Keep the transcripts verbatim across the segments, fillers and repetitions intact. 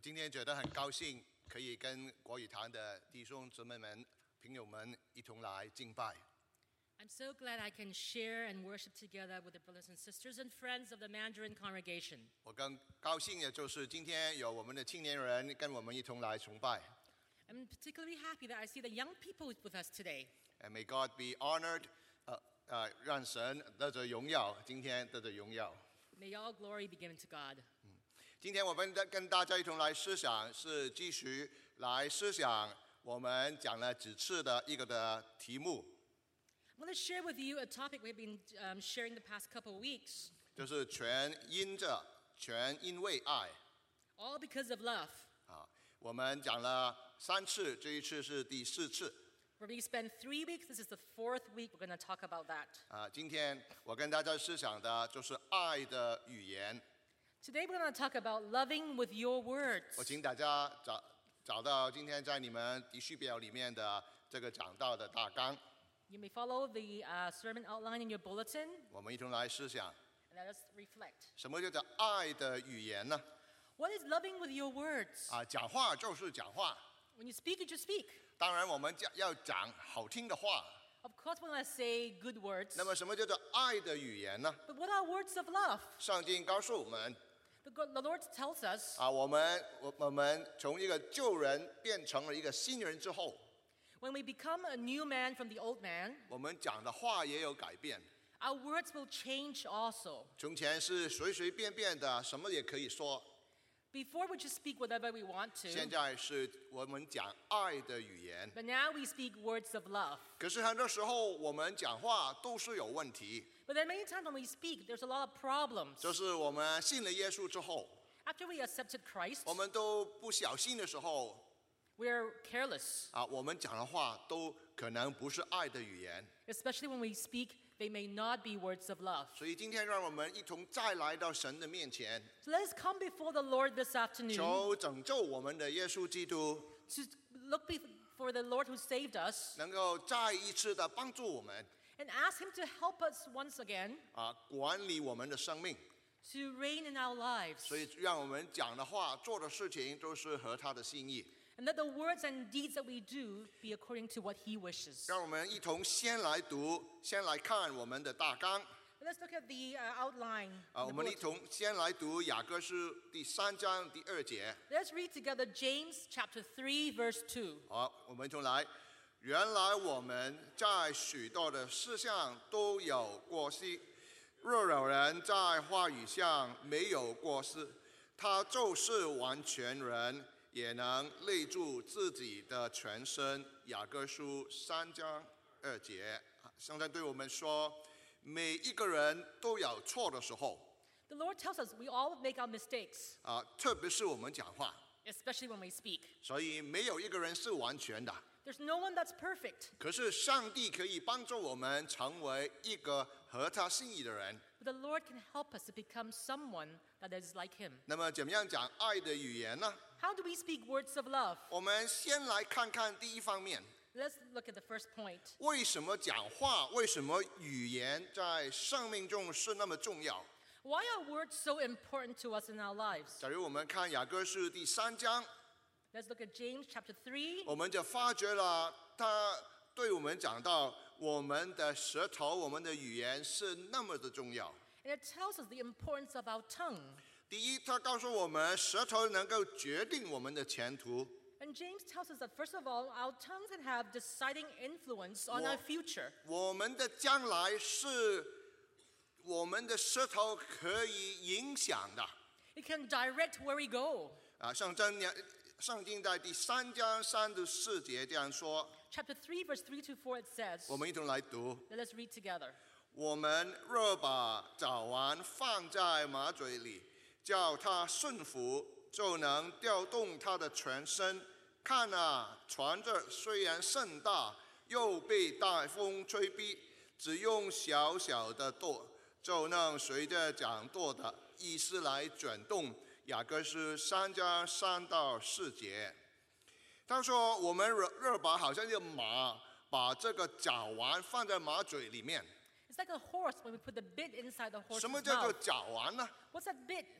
今天觉得很高兴，可以跟国语堂的弟兄姊妹们、朋友们一同来敬拜。 I'm so glad I can share and worship together with the brothers and sisters and friends of the Mandarin congregation. 我更高兴的就是今天有我们的青年人跟我们一同来崇拜。 I'm particularly happy that I see the young people with us today. And may God be honored， 呃呃，让神得着荣耀，今天得着荣耀。 May all glory be given to God. 今天我们跟大家一同来思想，是继续来思想我们讲了几次的一个的题目， I want to share with you a topic we've been um, sharing the past couple of weeks. 就是全因着，全因为爱 All because of love. 啊。我们讲了三次，这一次是第四次 Where we spent three weeks, this is the fourth week, we're going to talk about that. 啊。今天我跟大家思想的就是爱的语言。 Today we're going to talk about loving with your words. 我请大家找找到今天在你们题序表里面的这个讲道的大纲， You may follow the uh, sermon outline in your bulletin, 我们一同来思想， and let us reflect. 什么叫做爱的语言呢？ What is loving with your words? 啊，讲话就是讲话， When you speak, you just speak. 当然我们讲要讲好听的话。 Of course, we want to say good words. 那么什么叫做爱的语言呢？ But what are words of love? 上帝告诉我们 The God- the Lord tells us 啊，我们我我们从一个旧人变成了一个新人之后， when we become a new man from the old man, 我们讲的话也有改变。 our words will change also. 从前是随随便便的，什么也可以说， Before, we just speak whatever we want 现 to, 在是我们讲爱的语言。 but now we speak words of love. 可是很多时候我们讲话都是有问题， But then many times when we speak, there's a lot of problems. 就是我们信了耶稣之后， After we accepted Christ, 我们都不小心的时候 we're careless, 啊，我们讲的话都可能不是爱的语言。 especially when we speak, they may not be words of love. 所以今天让我们一同再来到神的面前， So let us come before the Lord this afternoon 求拯救我们的耶稣基督 to look before the Lord who saved us 能够再一次的帮助我们 and ask Him to help us once again 啊，管理我们的生命。 to reign in our lives. 所以让我们讲的话、做的事情都是合他的心意。 And let the words and deeds that we do be according to what He wishes. 让我们一同先来读，先来看我们的大纲 Let's look at the uh, outline. 啊， in 我 the 们一 bulletin. 同先来读雅各书第三章第二节。 Let's read together James chapter three, verse two. 好，我们一同来。原来我们在许多的事项都有过失，若有人在话语上没有过失，他就是完全人，也能立住自己的全身。雅各书三章二节，现在对我们说，每一个人都有错的时候 The Lord tells us we all make our mistakes, 啊，特别是我们讲话， especially when we speak. 所以没有一个人是完全的。 There's no one that's perfect, 可是上帝可以帮助我们成为一个合他心意的人。 but the Lord can help us to become someone that is like Him. 那么怎么样讲爱的语言呢？ How do we speak words of love? 我们先来看看第一方面， Let's look at the first point. 为什么讲话，为什么语言在生命中是那么重要？ Why are words so important to us in our lives? 假如我们看雅各书第三章， Let's look at James chapter three. 我们就发觉了他对我们讲到我们的舌头、我们的语言是那么的重要。 And it tells us the importance of our tongue. 第一，他告诉我们，舌头能够决定我们的前途。 And James tells us that, first of all, our tongues can have deciding influence on Wha- our future. 我们的将来是我们的舌头可以影响的 It can direct where we go. 啊。上真上经在第三章三到四节这样说， Chapter three, verse three to four, it says, 我们一同来读。 let us read together. 我们若把睾丸放在马嘴里，叫它顺服，就能调动它的全身。看啊，船着虽然甚大，又被大风吹逼，只用小小的舵，就能随着掌舵的意思来转动。雅各书三章三到四节，他说：“我们若若把好像这个马，把这个睾丸放在马嘴里面， It's like a horse when we put the bit inside the 什 horse's 么叫做 mouth. 睾丸呢？ What's that bit?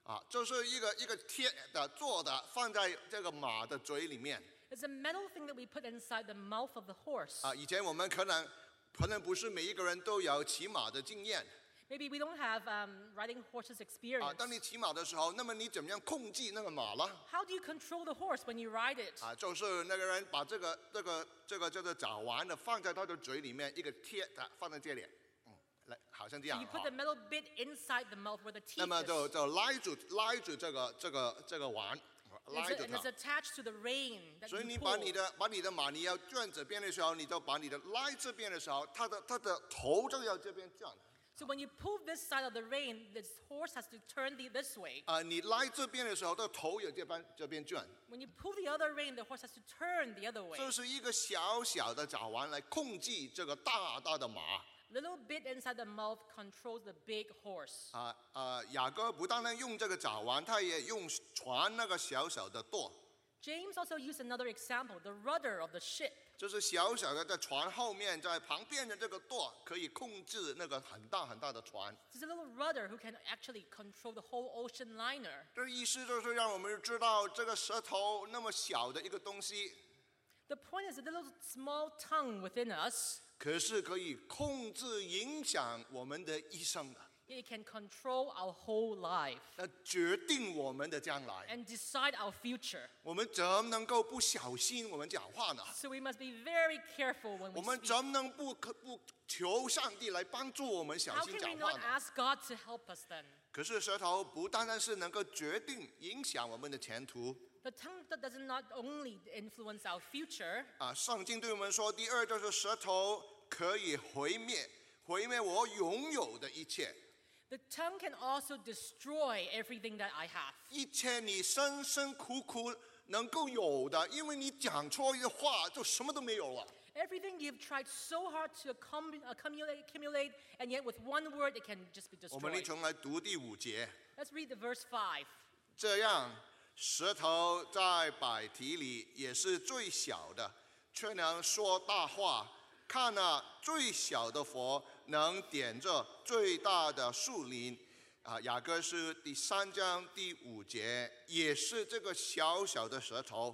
啊，就是一个一个铁的做的，放在这个马的嘴里面。 It's a metal thing that we put inside the mouth of the horse. 啊，以前我们可能可能不是每一个人都有骑马的经验。 Maybe we don't have um, riding horses 啊， experience. 当你骑马的时候，那么你怎么样控制那个马呢？ How do you control the horse when you ride it? 啊，就是那个人把这个这个这个叫做爪丸的放在他的嘴里面，一个贴的放在这里，嗯，来，好像这 So 样 you put 哈 the。metal bit inside the mouth where the 那 teeth 么就 is. 就拉住拉住这个这个这个丸， And 拉 it's, 住 and it's 它。 attached to the rein that 所以 you 你把你 pull. 的把你的马，你要转这边的时候，你就把你的拉这边的时候，它的它的头就要这边转。 So when you pull this side of the rein, this horse has to turn the, this way. 啊，你拉这边的时候，它头也这边这边转。 When you pull the other rein, the horse has to turn the other way. 这是一个小小的爪丸来控制这个大大的马。 Little bit inside the mouth controls the big horse. 啊啊，雅各不单单用这个爪丸，他也用船那个小小的舵， James also used another example, the rudder of the ship. 就是小小的在船后面，在旁边的这个舵可以控制那个很大很大的船。 There's a little rudder who can actually control the whole ocean liner. 这意思就是让我们知道，这个舌头那么小的一个东西， The point is a little small tongue within us, 可是可以控制影响我们的一生的， it can control our whole life 那决定我们的将来。 and decide our future. 我们怎么能够不小心我们讲话呢？ So we must be very careful when 我 we 们 speak. 怎么能不不求上帝来帮助我们小 How 心 can we 讲话 not 呢？ ask God to help us then? 可是舌头不单单是能够决定影响我们的前途 The tongue that does not only influence our future, 啊，圣经对我们说，第二就是舌头可以毁灭，毁灭我拥有的一切， the tongue can also destroy everything that I have. 一切你辛辛苦苦能够有的，因为你讲错一个话，就什么都没有了。 Everything you've tried so hard to accum- accumulate, accumulate, and yet with one word it can just be 我们一 destroyed. 同来读第五节， Let's read the verse five. 这样舌头在百体里也是最小的，却能说大话。看那最小的火能点着最大的树林，啊，雅各书第三章第五节也是这个小小的舌头，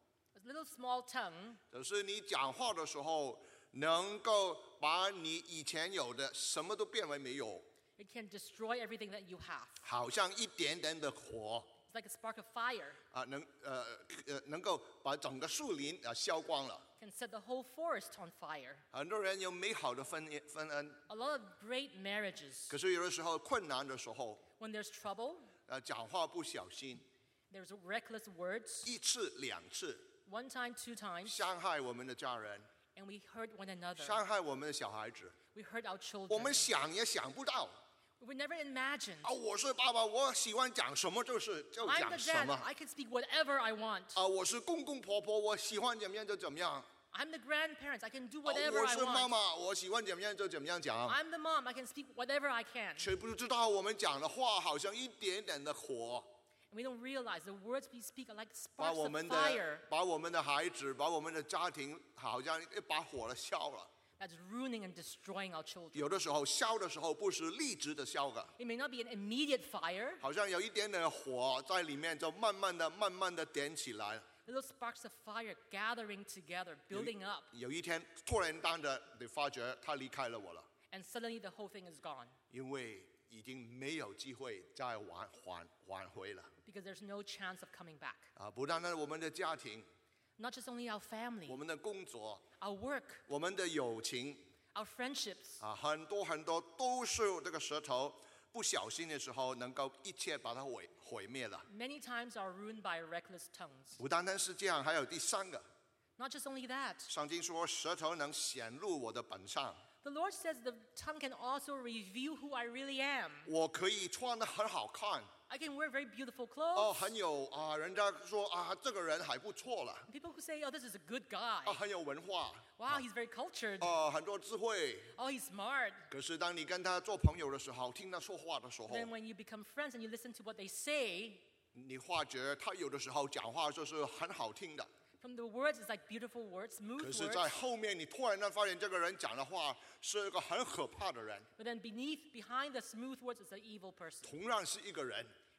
A little small tongue 就是你讲话的时候，能够把你以前有的什么都变为没有， it can destroy everything that you have. 好像一点点的火 It's like a spark of fire. 啊，能呃呃能够把整个树林啊烧光了。 Can set the whole forest on fire. 很多人有美好的婚姻婚恩， A lot of great marriages. 可是有的时候困难的时候， When there's trouble, 呃，讲话不小心， there's reckless words. 一次两次 One time, two times, 伤害我们的家人， and we hurt one another. 伤害我们的小孩子， We hurt our 我们 children. 想也想不到 We never imagined. 啊！我是爸爸，我喜欢讲什么就是就 I'm the 讲什 dad. 么 I can speak whatever I want. 啊！我是公公婆婆，我喜欢怎么样就怎么样。 I'm the grandparents. I can do 啊 whatever 我 I 是妈 want. 妈，我喜欢怎么样就怎么样讲， I'm the mom. I can speak whatever I can. 却不知道我们讲的话好像一点点的火， And we don't realize the words we speak are like 把 sparks 我 of 们 fire 的把我们的孩子，把我们的家庭，好像一把火的烧了。 that's ruining and destroying our children. 有的时候烧的时候不是立即的烧的， It may not be an immediate fire, 好像有一点点火在里面，就慢慢的、慢慢的点起来。 little sparks of fire gathering together, building up, 有一天突然当的，你发觉他离开了我了， and suddenly the whole thing is gone 因为已经没有机会再挽挽挽回了 because there's no chance of coming back. 啊！不单单我们的家庭， Not just only our family, 我们的工作， our work, 我们的友情 our friendships, 啊，很多很多都是这个舌头不小心的时候，能够一切把它毁毁灭了。 many times are ruined by reckless tongues. 不单单是这样，还有第三个， Not just only that, 圣经说舌头能显露我的本相。 the Lord says the tongue can also reveal who I really am. 我可以穿得很好看， I can wear very beautiful 哦， clothes. 很有啊，人家说啊，这个人还不错了， People who say, oh, this is a good guy. 啊，很有文化， Wow, he's very cultured. 哦，很多智慧。 Oh, he's smart. 可是当你跟他做朋友的时候，听他说话的时候， Then when you become friends and you listen to what they say, 你发觉他有的时候讲话就是很好听的， from the words, it's like beautiful words, smooth 可是， words. 在后面你突然间发现这个人讲的话是一个很可怕的人， But then beneath, behind the smooth words is an evil person. 同样是一个人，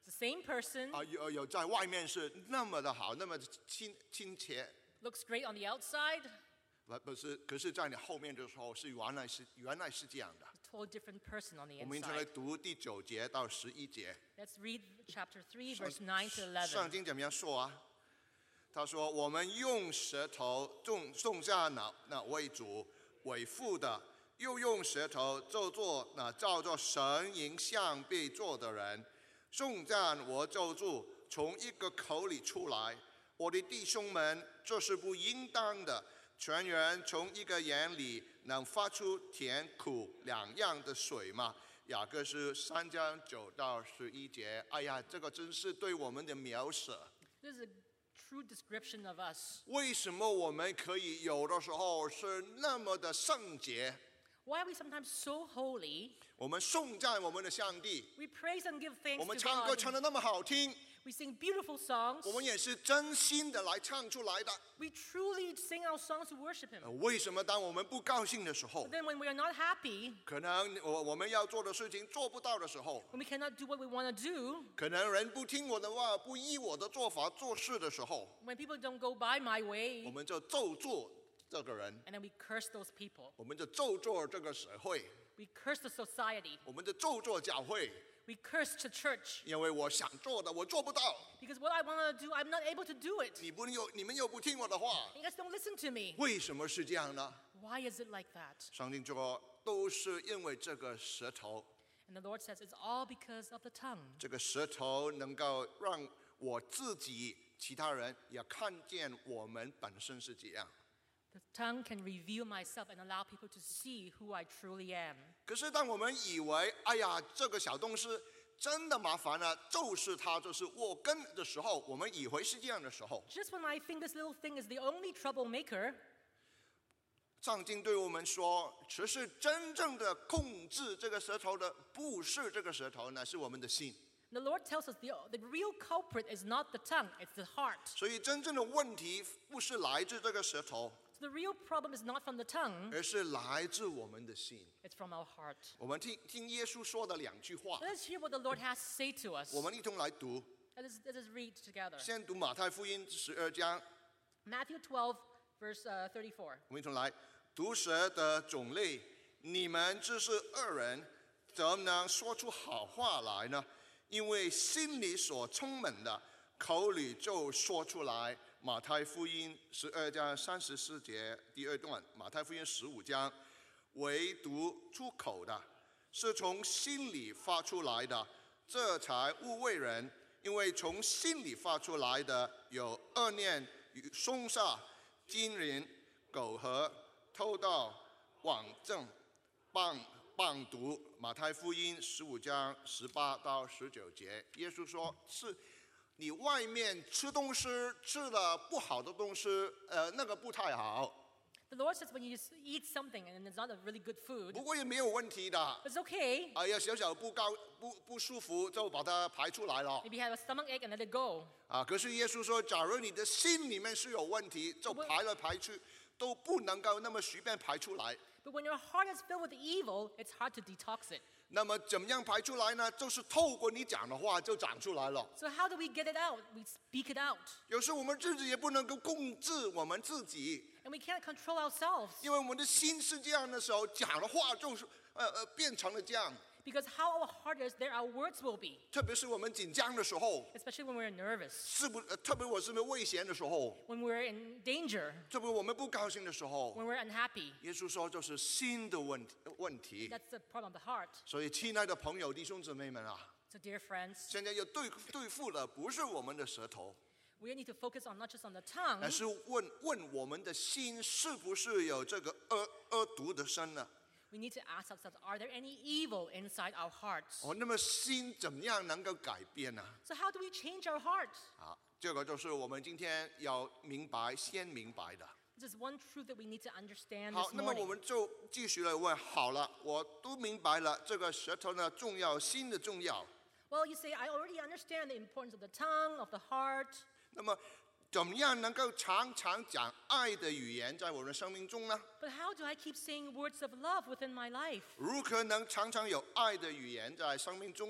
The same person 啊，有有在外面是那么的好，那么亲亲切， looks great on the outside, 不不是，可是在你后面的时候是原来是原来是这样的。 a totally different person on the 我们一起来 inside. 读第九节到十一节。 Let's read chapter three, verse nine to eleven. 圣经怎么样说啊？他说：“我们用舌头种种下那那为主为父的，又用舌头咒作那照着神形象被做的人。颂赞和咒诅从一个口里出来。我的弟兄们，这是不应当的。泉源从一个眼里能发出甜苦两样的水吗？”雅各书三章九到十一节。哎呀，这个真是对我们的描写。 This is a true description of us. 为什么我们可以有的时候是那么的圣洁？ Why are we sometimes so holy? 我们颂赞我们的上帝， We praise and give thanks 我们 to 唱歌 God. 唱得那么好听， We sing beautiful songs. 我们也是真心的来唱出来的。 We truly sing our songs to worship Him. 呃为什么当我们不高兴的时候 But，then when we are not happy, 可能我我们要做的事情做不到的时候， when we cannot do what we want to do, 可能人不听我的话，不依我的做法做事的时候， when people don't go by my 我 way, 们就咒詛这个人， and then we curse those people. 我们就咒詛这个社会， We curse the society. 我们就咒詛教会， We curse the church. 因为我想做的我做不到， Because what I want to do, I'm not able to do it. 你不又你们又不听我的话， You guys don't listen to me. 为什么是这样呢？ Why is it like that? 上帝说，都是因为这个舌头， And the Lord says it's all because of the tongue. 这个舌头能够让我自己、其他人也看见我们本身是这样。 The tongue can reveal myself and allow people to see who I truly am. 可是当我们以为，哎呀，这个小东西真的麻烦了，就是它就是祸根的时候，我们以为是这样的时候， Just when I think this little thing is the only troublemaker, 上经对我们说，其实真正的控制这个舌头的，不是这个舌头，乃是我们的心。 the Lord tells us the, the real culprit is not the tongue, it's the heart. 所以真正的问题不是来自这个舌头， So the real problem is not from the tongue, 而是来自我们的心。 it's from our heart. 我们听听耶稣说的两句话， Let us hear what the Lord has to say to us. 我们一同来读。 Let us, let us read together. 先读马太福音十二章， Matthew twelve, verse uh, thirty-four. 我们一同来。毒蛇的种类，你们只是恶人，怎能说出好话来呢？因为心里所充满的，口里就说出来。马太福音十二章三十四节第二段，马太福音十五章，唯独出口的，是从心里发出来的，这才误为人。因为从心里发出来的有恶念与凶杀、奸淫、苟合、偷盗、妄证、谤谤毒。马太福音十五章十八到十九节，耶稣说：“是你外面吃东西吃了不好的东西，呃，那个不太好。 The Lord says when you s- eat something and it's not a really good food, 不过也没有问题的。 it's okay. 哎呀，小小不高不不舒服就把它排出来了 Maybe you have a stomach ache and let it go. 啊。可是耶稣说，假如你的心里面是有问题，就排来排去都不能够那么随便排出来。 But when your heart is filled with evil, it's hard to detox it. 那么怎么样排出来呢？就是透过你讲的话就长出来了。 So how do we get it out? We speak it out. 有时我们自己也不能够控制我们自己， And we can't control ourselves. 因为我们的心是这样的时候，讲的话就是呃呃变成了这样。 Because how our heart is, there our words will be. 特别是我们紧张的时候， Especially when we're nervous, 是不？呃、特别我是危险的时候， when we're in danger, 特别我们不高兴的时候， when we're unhappy. 耶稣说就是心的问题问题。 That's the problem of the heart. 所以，亲爱的朋友、弟兄姊妹们啊， So dear friends, 现在要对对付的不是我们的舌头， we need to focus on not just on the tongue, 而是问问我们的心是不是有这个恶恶毒的心呢？ we need to ask ourselves, are there any evil inside our hearts? 哦，那么心怎么样能够改变呢？ So how do we change our heart? 啊，这个就是我们今天要明白、先明白的。 This is one truth that we need to understand 好， this 那么我 morning. 们就继续来问。好了，我都明白了这个舌头的重要，心的重要。 Well, you say, I already understand the importance of the tongue, of the heart. 那么，怎么样能够常常讲爱的语言在我们的生命中呢？ But how do I keep saying words of love within my life? 如何能常常有爱的语言在生命中呢？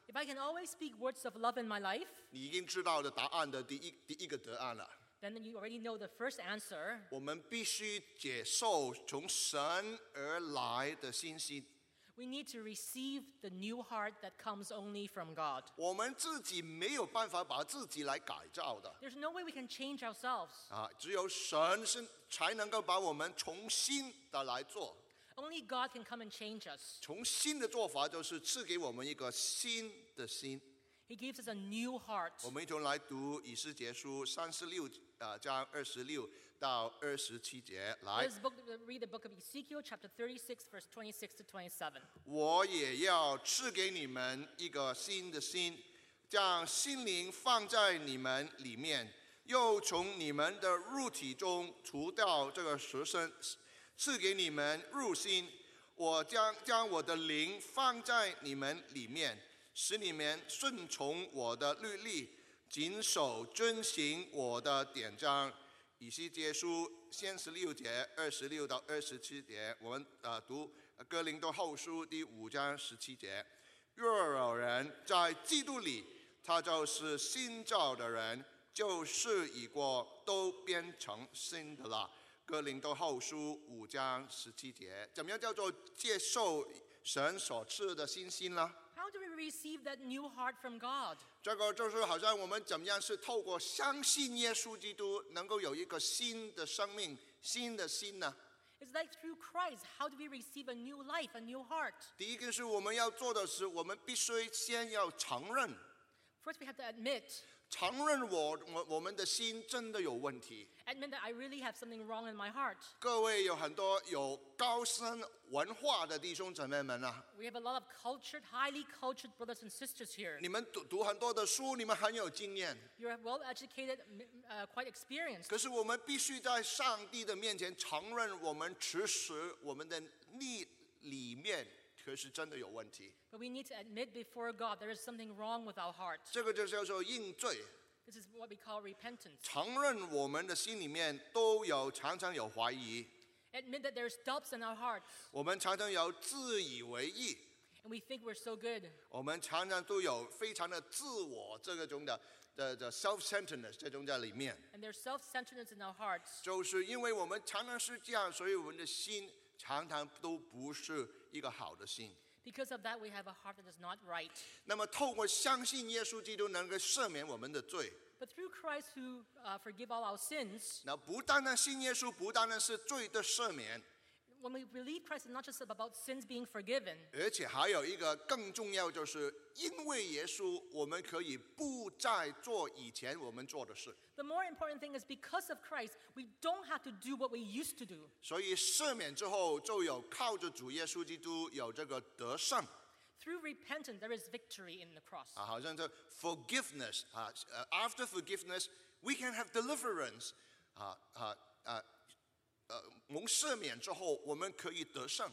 If I can always speak words of love in my life, 你已经知道的答案的第一第一个答案了。 then you already know the first answer. 我们必须接受从神而来的信息。 We need to receive the new heart that comes only from God. 我们自己没有办法把自己来改造的 There's no way we can change ourselves. 啊，只有神是才能够把我们重新的来做。 Only God can come and change us. 从新的做法就是赐给我们一个新的心。 He gives us a new heart. 我们一同来读以斯结书三十六啊章二十六到二十七节，来。 Let's book, read the book of Ezekiel, chapter thirty-six, verse twenty-six to twenty-seven. 我也要赐给你们一个新的心，将心灵放在你们里面，又从你们的肉体中除掉这个实身，赐给你们入心。我将将我的灵放在你们里面，使你们顺从我的律例，谨守遵行我的典章。以西结书三十六节二十六到二十七节，我们呃读哥林多后书第五章十七节。若有人在基督里，他就是新造的人，旧事已过，都变成新的了。哥林多后书五章十七节，怎么样叫做接受神所赐的新心呢？ How do we receive that new heart from God? 这个就是好像我们怎么样是透过相信耶稣基督，能够有一个新的生命、新的心呢？ It's like through Christ, how do we receive a new life, a new heart? 第一个是我们要做的是，我们必须先要承认， First, we have to admit, 承认我我我们的心真的有问题。 admit that I really have something wrong in my heart. 各位有很多有高深文化的弟兄姊妹们啊， We have a lot of cultured, highly cultured brothers and sisters here. 你们读读很多的书，你们很有经验。 You're well educated, uh, quite experienced. 可是我们必须在上帝的面前承认，我们其实我们的逆里面可是真的有问题。 But we need to admit before God there is something wrong with our heart. 这个就叫做认罪， This is what we call repentance. 承认我们的心里面都有常常有怀疑， Admit that there's doubts in our hearts, 我们常常有自以为意， and we think we're so good. 我们常常都有非常的自我这个种的的的 self-centeredness 这种在里面。 And there's self-centeredness in our hearts. 就是因为我们常常是这样，所以我们的心常常都不是一个好的心。 Because of that, we have a heart that is not right. 那么透过相信耶稣基督能够赦免我们的罪， But through Christ who uh, forgive all our sins, 那不单单信耶稣，不单单是罪的赦免， when we believe Christ, it's not just about sins being forgiven, 而且还有一个更重要，就是因为耶稣，我们可以不再做以前我们做的事。 the more important thing is because of Christ, we don't have to do what we used to do. 所以赦免之后，就有靠着主耶稣基督有这个得胜 Through repentance, there is victory in the cross. 啊，好像这 forgiveness 啊，呃 after forgiveness we can have deliverance 啊啊啊呃，蒙赦免之后，我们可以得胜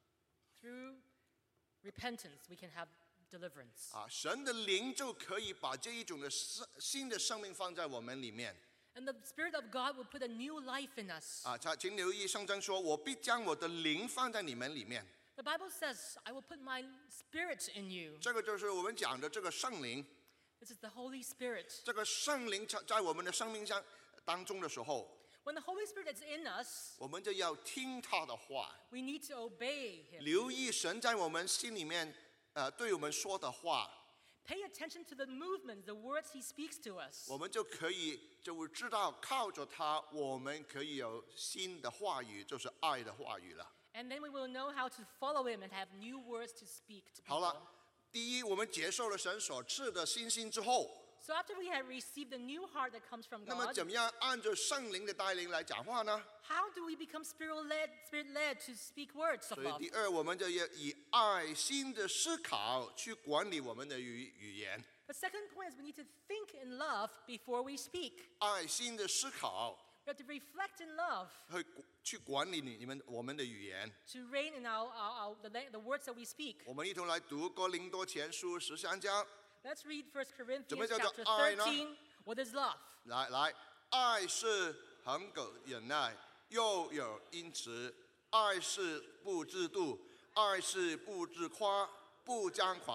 Through repentance, we can have deliverance. 啊，神的灵就可以把这一种的生新的生命放在我们里面 And the Spirit of God will put a new life in us. 啊。他请留意圣经说：“我必将我的灵放在你们里面。” The Bible says, I will put my Spirit in you. 这个就是我们讲的这个圣灵。 This is the Holy Spirit. 这个圣灵在在我们的生命上当中的时候， When the Holy Spirit is in us, 我们就要听他的话， we need to obey Him. 留意神在我们心里面呃对我们说的话， Pay attention to the movements, the words He speaks to us. 我们就可以就会知道靠着他，我们可以有新的话语，就是爱的话语了。 And then we will know how to follow Him and have new words to speak to 好 people. 了，第一，我们接受了神所赐的新心之后， So after we have received the new heart that comes from 那么 God, 怎么样按照圣灵的带领来讲话呢？ how do we become spirit-led, spirit-led to speak words of 所以 love? 第二，我们就要以爱心的思考去管理我们的语语言， The second point is we need to think in love before we speak. 爱心的思考 We have to reflect in love 去去管理你你们我们的语言。 to reign in our, our, our the, la- the words that we speak. 我们一同来读哥林多前书十三章， Let's read First Corinthians 怎么叫做 chapter 爱呢？ thirteen. What is love? 来来，爱是恒久忍耐，又有恩慈；爱是不自妒，爱是不自夸，不张狂，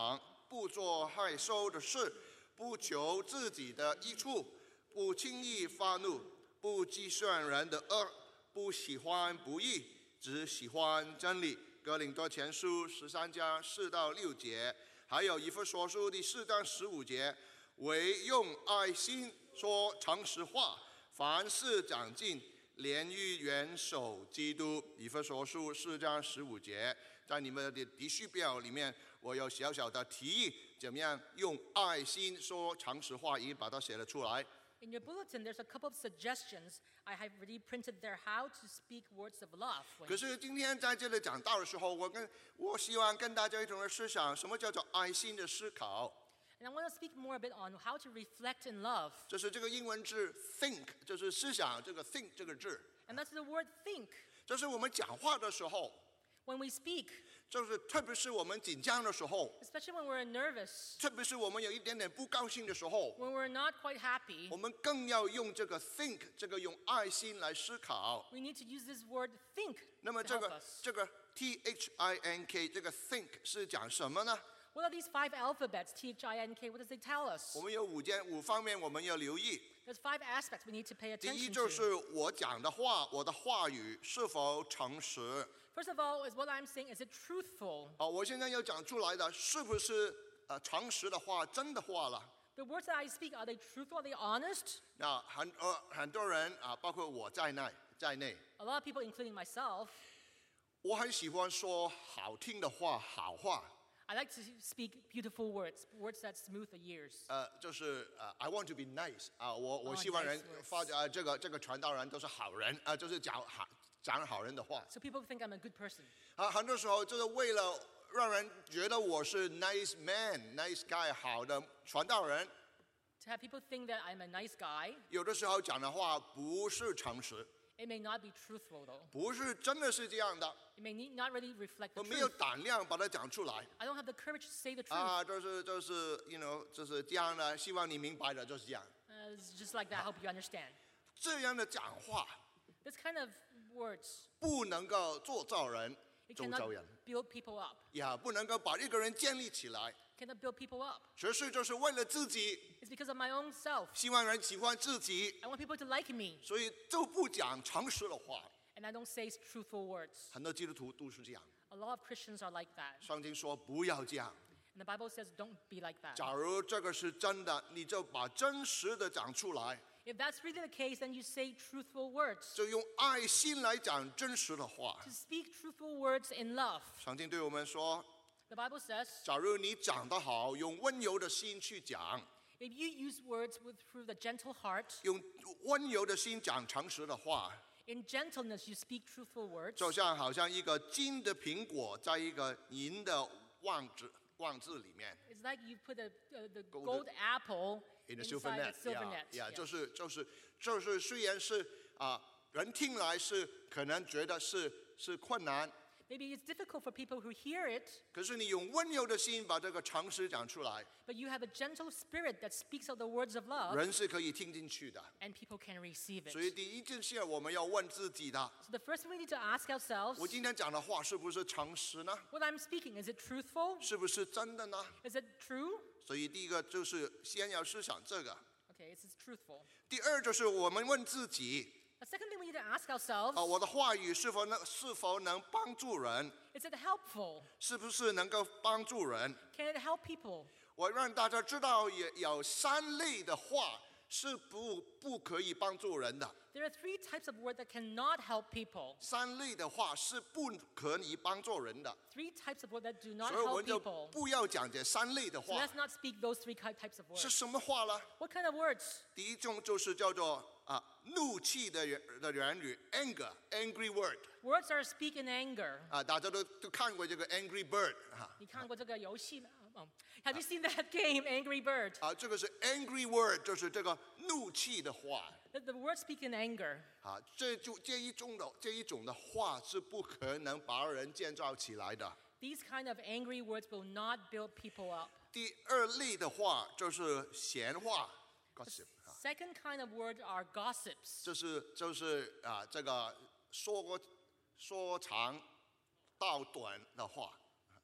不做害羞的事，不求自己的益处，不轻易发怒，不计算人的恶，不喜欢不义，只喜欢真理。哥林多前书十三章四到六节，还有以弗所书第四章十五节，唯用爱心说诚实话，凡事长进，连于元首基督。以弗所书四章十五节，在你们的题序表里面，我有小小的提议，怎么样用爱心说诚实话，已经把它写了出来。 In your bulletin, there's a couple of suggestions. I have already printed there how to speak words of love. 可是今天在这里讲道的时候，我跟我希望跟大家一同的思想，什么叫做爱心的思考？ And I want to speak more a bit on how to reflect in love. 这是这个英文字 think， 就是思想这个 think 这个字。 And that's the word think. 这是我们讲话的时候， When we speak, 就是特别是我们紧张的时候， especially when we're nervous, 特别是我们有一点点不高兴的时候， when we're not quite happy, 我们更要用这个 think， 这个用爱心来思考。 we need to use this word think 那么 to 这 help 个 us. 这个 T H I N K 这个 think 是讲什么呢？ What are these five alphabets, T H I N K? What does it tell us? 我们有五件五方面我们要留意。 There's five aspects we need to pay 第一 attention 就是 to. 我讲的话，我的话语是否诚实？ First of all, is what I'm saying, is it truthful? 啊，我现在要讲出来的是不是呃诚实的话，真的话了？ The words that I speak, are they truthful? Are they honest? 那很呃很多人啊，包括我在内在内， A lot of people, including myself, 我很喜欢说好听的话，好话。 I like to speak beautiful words, words that smooth the ears. 呃，就是呃，I want to be nice 啊，我我 Oh, 希望 nice 人 words. 发呃这个这个传道人都是好人啊，就是讲好讲好人的话 So people think I'm a good person. 啊，很多时候就是为了让人觉得我是 nice man、nice guy 好的传道人， To have people think that I'm a nice guy, 有的时候讲的话不是诚实， it may not be truthful though. 不是真的是这样的， It may need, not really reflect 我 the 没有 truth. 胆量把它讲出来 I don't have the courage to say the truth. 啊，就是就是，you know，就是这样的，希望你明白的就是这样， Uh, it's just like that. I hope you understand. 这样的讲话 This kind of words, 不能够做造人、 it 周 cannot 遭人。 build people up. 也不能够把一个人建立起来， Cannot build people up. 只是就是为了自己， It's because of my own self. 希望人喜欢自己， I want people to like me, 所以就不讲诚实的话。 and I don't say truthful words. 很多基督徒都是这样， A lot of Christians are like that. 圣经说不要这样。 And the Bible says don't be like that. 假如这个是真的，你就把真实的讲出来， If that's really the case, then you say truthful words. 就用爱心来讲真实的话。 To speak truthful words in love. 圣经对我们说， The Bible says, 假如你讲得好，用温柔的心去讲， if you use words with, through the gentle heart, 用温柔的心讲诚实的话， in gentleness you speak truthful words, 就像好像一个金的苹果在一个银的旺字旺字里面。 it's like you put a, uh, the Gold- gold apple In a silver inside net, a silver yeah, net. yeah, Yeah. 就是就是就是，虽然是啊、人听来是可能觉得是是困难， Maybe it's difficult for people who hear it, 可是你用温柔的心把这个诚实讲出来， but you have a gentle spirit that speaks out the words of love, 人是可以听进去的。 and people can receive 所以 it. 第一件事我们要问自己的： So the first thing we need to ask ourselves, 我今天讲的话是不是诚实呢？ what I'm speaking, is it truthful? 是不是真的呢？ Is it true? 所以第一个就是先要思想这个。 Okay, it's it's truthful. 第二就是我们问自己： The second thing we need to ask ourselves, 啊、我的话语是否能是否能帮助人？ is it helpful? 是不是能够帮助人？ Can it help people? 我让大家知道，也有三类的话是不不可以帮助人的。 There are three types of words that cannot help people. 三类的话是不可以帮助人的， Three types of words that do not 所以我 help 们就 people. 不要讲这三类的 So 话。 let's not speak those three ki- types of words. 是什么话呢？ What kind of words? 第一种就是叫做啊怒气的言的言语 ，anger，angry word Words are speak in anger. 啊，大家都都看过这个 Angry Bird 哈、 你看过这个游戏吗？Oh, have you seen that game, Angry Bird? 啊，这个是 angry word，就是这个怒气的话 The, the words speak in anger. 啊，这就这一种的这一种的话是不可能把人建造起来的。 These kind of angry words will not build people up. 第二类的话就是闲话 ，gossip 啊， Second kind of word are gossips. 就是就是啊这个说说长道短的话。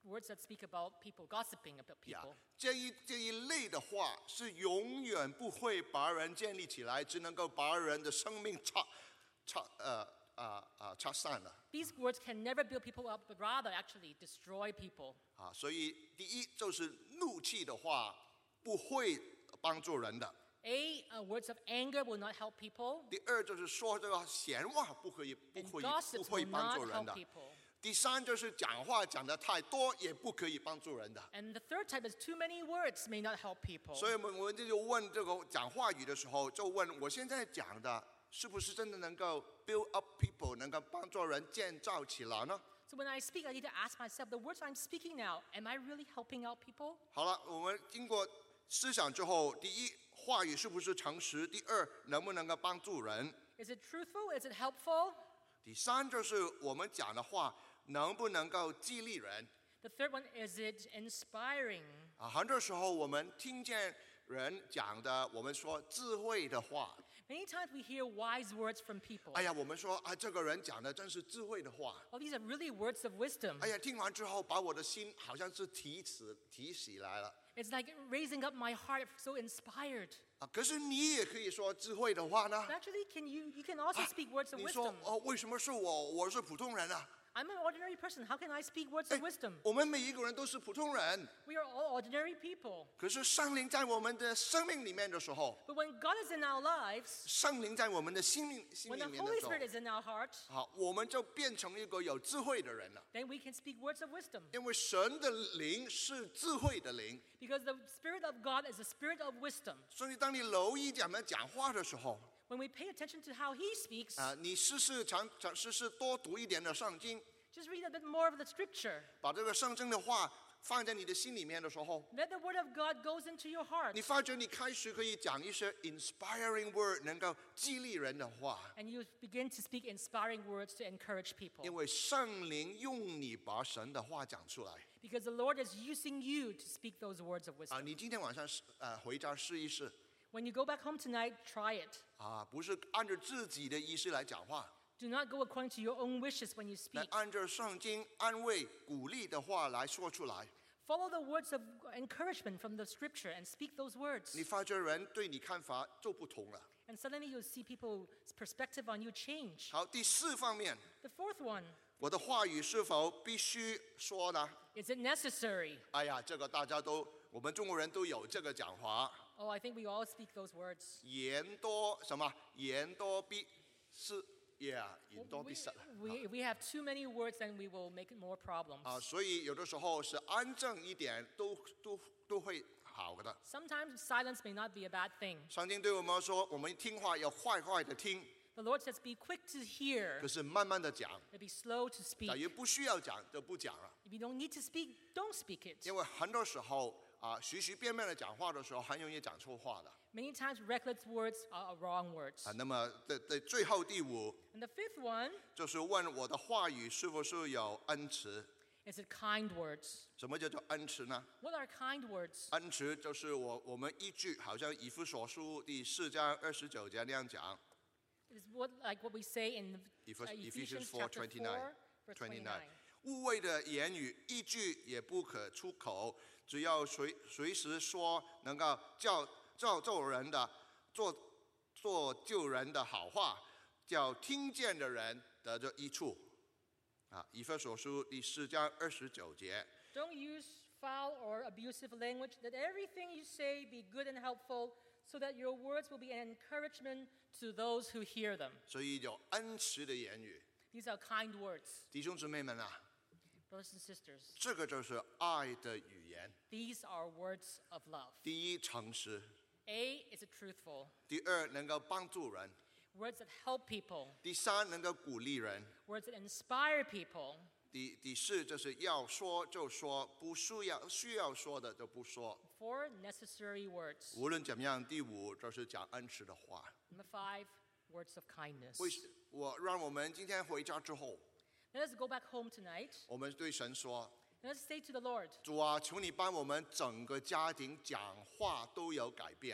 words that speak about people, gossiping about 呀 people. 这一这一类的话是永远不会把人建立起来，只能够把人的生命拆拆呃啊啊拆散了 These words can never build people up, but rather actually destroy people. 啊。所以第一就是怒气的话不会帮助人的。 A, uh, words of anger will not help people, 第二就是说这个闲话不可以不 and 可以不 gossips 会 will 帮 not 助人 help 的。 people. 第三就是讲话讲的太多也不可以帮助人的。 And the third type is too many words may not help people. 所以我们我们就问这个讲话语的时候，就问我现在讲的是不是真的能够 build up people， 能够帮助人建造起来呢？ So when I speak, I need to ask myself, the words I'm speaking now, am I really helping out people? 好了，我们经过思想之后，第一，话语是不是诚实？第二，能不能够帮助人？ Is it truthful? Is it helpful? 第三，就是我们讲的话能不能够激励人？ The third one, is it inspiring? 啊，很多时候我们听见人讲的，我们说智慧的话， Many times we hear wise words from people. 哎呀，我们说啊，这个人讲的真是智慧的话。 Well, these are really words of wisdom. 哎呀，听完之后把我的心好像是提起提起来了 It's like raising up my heart, so inspired. 啊。可是你也可以说智慧的话呢 But。actually, can you, you can also speak words of 你说 wisdom. 哦，为什么是我？我是普通人啊。 I'm an ordinary person. How can I speak words of wisdom? 我们每一个人都是普通人， We are all ordinary people. 可是圣灵在我们的生命里面的时候， But when God is in our lives, 圣灵在我们的心里心 when 里 the 面的 Holy 时候， Spirit is in our heart, 好，我们就变成一个有智慧的人了。 then we can speak words of wisdom. 因为神的灵是智慧的灵， Because the Spirit of God is a spirit of wisdom. 所以当你留意怎么讲话的时候， When we pay attention to how He speaks, 啊，你试试常常试试多读一点的圣经， just read a bit more of the Scripture. 把这个圣经的话放在你的心里面的时候， Let the Word of God goes into your heart, 你发觉你开始可以讲一些 inspiring word， 能够激励人的话， and you begin to speak inspiring words to encourage people. 因为圣灵用你把神的话讲出来。 Because the Lord is using you to speak those words of 啊， wisdom. 你今天晚上试呃回家试一试 When you go back home tonight, try it. 啊，不是按照自己的意思来讲话， Do not go according to your own wishes when you 来 speak. 按照圣经安慰鼓励的话来说出来。 Follow the words of encouragement from the Scripture and speak those words. 你发觉人对你看法就不同了。 And suddenly you'll see people's perspective on you change. 好，第四方面， The fourth one, 我的话语是否必须说呢？ is it necessary? 哎呀，这个大家都，我们中国人都有这个讲法， Oh, I think we all speak those words. 言多什么？言多必失，yeah，言多 We, 必失。 we, if we have too many words, then we will make more problems. 啊，所以有的时候是安静一点，都都都会好的。 Sometimes silence may not be a bad thing. 圣经对我们说，我们听话要快快的听， The Lord says, be quick to hear, 可是慢慢的讲。 but be slow to speak. 假如不需要讲，就不讲了。 If you don't need to speak, don't speak it. 因为很多时候啊，随随便便的讲话的时候，很容易讲错话的。 Many times, reckless words are wrong words. 啊，那么的的最后第五 And the fifth one, 就是问我的话语是不是有恩慈？ is it kind words? 什么叫做恩慈呢？ What are kind words? 恩慈就是我我们依据好像以弗所书第四章二十九节那样讲， It is what, like what we say in Ephes- uh, Ephesians Ephesians four chapter twenty-nine, four, verse twenty-nine twenty-nine. 污秽的言语一句也不可出口，只要随随时说能够叫造就人的做做救人的好话，叫听见的人得着益处。啊，以弗所书第四章二十九节。 Don't use foul or abusive language. Let everything you say be good and helpful, so that your words will be an encouragement to those who hear them. 所以有恩慈的言语， These are kind words, 弟兄姊妹们啊， brothers and sisters. 这个就是爱的语言。 These are words of love. 第一，诚实； A, is it truthful? 第二，能够帮助人； Words that help people. 第三，能够鼓励人； Words that inspire people. 第第四，就是要说就说，不需要需要说的就不说。 Four, necessary words. 无论怎么样，第五就是讲恩慈的话。 Number five, words of kindness. 为我让我们今天回家之后， Let us go back home tonight. 我们对神说： Let us say to the Lord, 主啊，求你帮我们整个家庭讲话都有改变。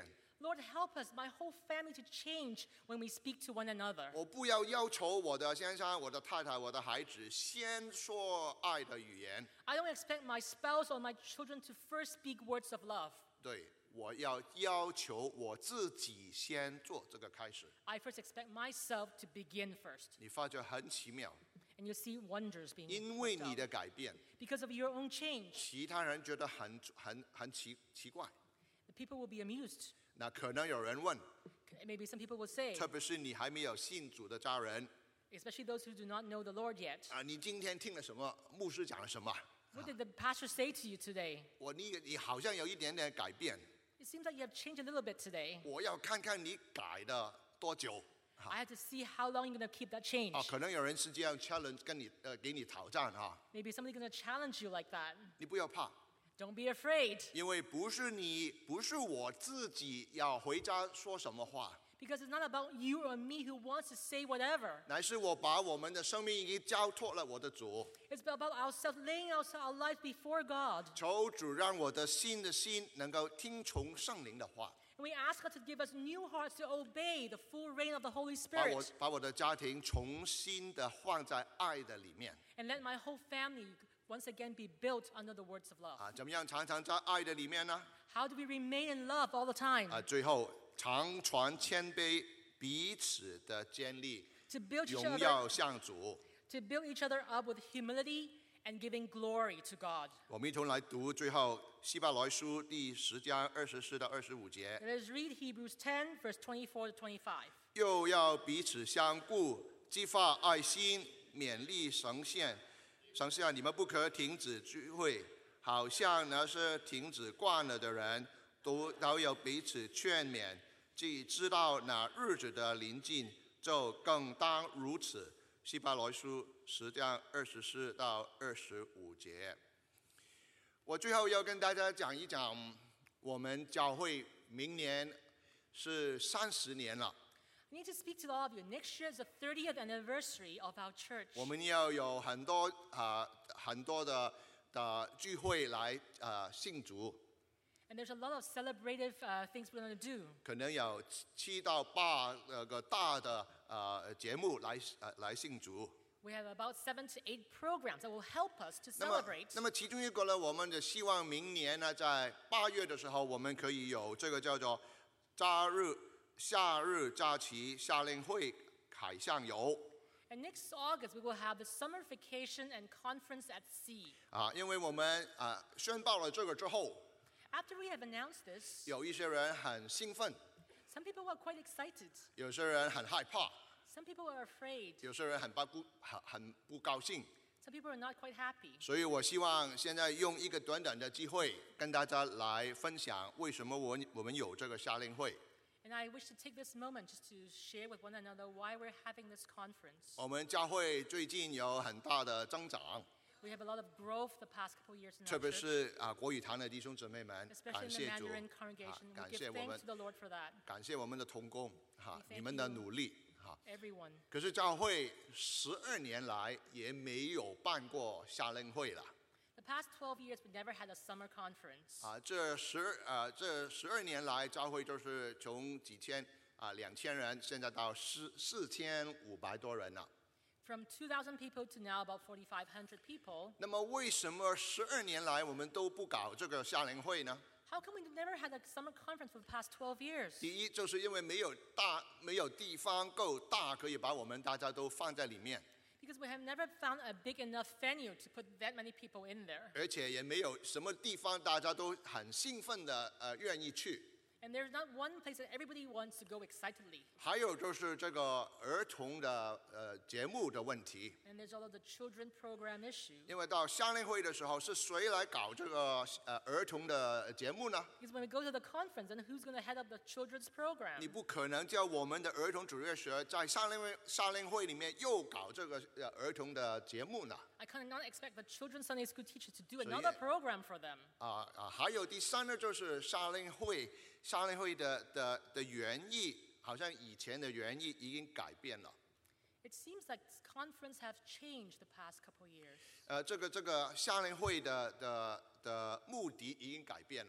Lord, help us, my whole family, to change when we speak to one another. 我不要要求我的先生、我的太太、我的孩子先说爱的语言。 I don't expect my spouse or my children to first speak words of love. 对，我要要求我自己先做这个开始。 I first expect myself to begin first. 你发觉很奇妙， And you see wonders being 因为 worked 你 out. 的改变， Because of your own change, 其他人觉得很很很奇奇怪。 the people will be amused. 那可能有人问， Maybe some people will say, 特别是你还没有信主的家人 especially those who do not know the Lord yet, 啊，你今天听了什么？牧师讲了什么？ what did the pastor say to you today? 我你你好像有一点点改变， It seems like you have changed a little bit today. 我要看看你改的多久。 I have to see how long you're going to keep that change. 啊，可能有人是这样 challenge 跟你呃给你挑战哈， Maybe somebody's going to challenge you like that. 你不要怕， Don't be afraid, 因为不是你不是我自己要回家说什么话， because it's not about you or me who wants to say whatever. 乃是我把我们的生命已经交托了我的主， It's about ourselves laying our, our lives before God. 求主让我的新的心能够听从圣灵的话， And we ask God to give us new hearts to obey the full reign of the Holy 把我 Spirit. 把我的家庭重新的放在爱的里面 And let my whole family once again be built under the words of love. 啊，怎么样常常在爱的里面呢？ How do we remain in love all the time? 啊，最后常传谦卑，彼此的建立， To build each 荣 other, 耀向主。 to build each other up with humility and giving glory to God. 我们一同来读最后希伯来书第十章二十四到二十五节， Let us read Hebrews ten, verse twenty-four to twenty-five. 又要彼此相顾，激发爱心，勉励神仙。神仙，你们不可停止聚会，好像那些停止惯了的人，都都有彼此劝勉。既知道那日子的临近，就更当如此。希伯来书十章二十四到二十五节。我最后要跟大家讲一讲，我们教会明年是三十年了， I need to speak to all of you. Next year is the thirtieth anniversary of our church. 我们要有很多啊、呃、很多的的聚会来啊、呃、信主， And there's a lot of celebrative uh, things we're going to do. 可能有七七到八呃个大的呃节目来呃来信主。 We have about seven to eight programs that will help us to 那么 celebrate. 那么其中一个呢，我们的希望明年呢，在八月的时候，我们可以有这个叫做假日夏日假期夏令会海上游 And next August, we will have the summer vacation and conference at sea. 啊，因为我们啊宣报了这个之后， After we have announced this, 有一些人很兴奋， some people are quite excited. 有些人很害怕， Some people are afraid. 有些人很不很很不高兴。 Some people are not quite happy. 所以我希望现在用一个短短的机会，跟大家来分享为什么我我们有这个夏令会。 And I wish to take this moment just to share with one another why we're having this conference. 我们教会最近有很大的增长， We have a lot of growth the past couple of years in 特 our 别 church, 是啊国语堂的弟兄姊妹们， especially 感 in the 谢主， Mandarin 啊 congregation. 感 We 谢 give 我们 thanks to the Lord for that. 感谢我们的同工哈 We thank 你们的 you. 努力哈。 Everyone. 可是教会十二年来也没有办过夏令会了 The past twelve years, we never had a summer conference. 啊，这十呃这十二年来，教会就是从几千啊两千人，现在到四四千五百多人了。 From two thousand people to now about forty-five hundred people. 那么为什么十二年来我们都不搞这个夏令会呢？ How come we've never had a summer conference for the past twelve years? 第一，就是因为没有大没有地方够大，可以把我们大家都放在里面， Because we have never found a big enough venue to put that many people in there. 而且也没有什么地方大家都很兴奋的呃愿意去。 And there's not one place that everybody wants to go excitedly. 还有就是这个儿童的呃节目的问题， And there's all of the children program issue. 因为到夏令会的时候，是谁来搞这个呃儿童的节目呢？ Because when we go to the conference, then who's going to head up the children's program? 你不可能叫我们的儿童主日学在夏令会夏令会里面又搞这个呃儿童的节目呢？ I cannot expect the children's Sunday school teacher to do So, another yeah. program for them. 啊啊，还有第三呢，就是夏令会，夏令会的的的原意，好像以前的原意已经改变了。 It seems like conference have changed the past couple years. 呃，这个这个夏令会的的的目的已经改变了。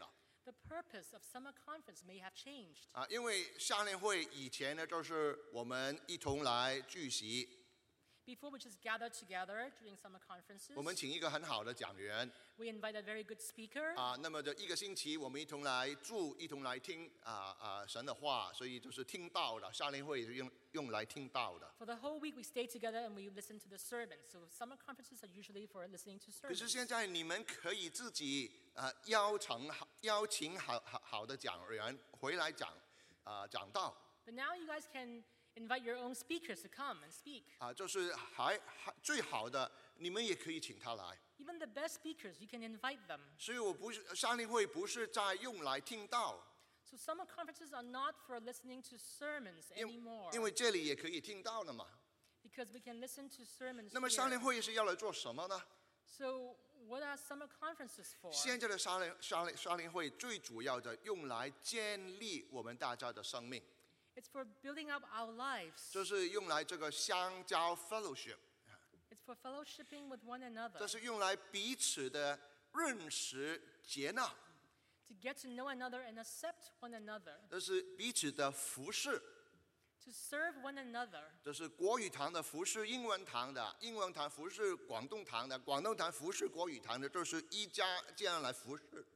The purpose of summer conference may have changed. 啊，因为夏令会以前呢，就是我们一同来聚集， Before we just gather together during summer conferences, 我们请一个很好的讲员 we invite a very good speaker. 啊，那么这一个星期我们一同来住，一同来听啊啊神的话，所以就是听道的。夏令会是用用来听道的。 For the whole week, we stay together and we listen to the sermons. So summer conferences are usually for listening to 可是 sermons. 现在你们可以自己啊邀请好邀请好好好的讲员回来讲啊讲道 But now you guys can invite your own speakers to come and speak. 啊，就是还还最好的，你们也可以请他来。 Even the best speakers, you can invite them. 所以我不是夏令会不是在用来听道， So summer conferences are not for listening to sermons 因 anymore. 因为这里也可以听到了嘛。 Because we can listen to sermons 那么夏令 here. 会是要来做什么呢？ So what are summer conferences for? 现在的夏令夏令夏令会最主要的用来建立我们大家的生命， It's for building up our lives. 就是用来这个相交 fellowship， It's for fellowshipping with one another. 这是用来彼此的认识接纳， To get to know another and accept one another. 这是彼此的服侍， To serve one another. 这是国语堂的服侍英文堂的，英文堂服侍广东堂的，广东堂服侍国语堂的，这是一家这样来服侍。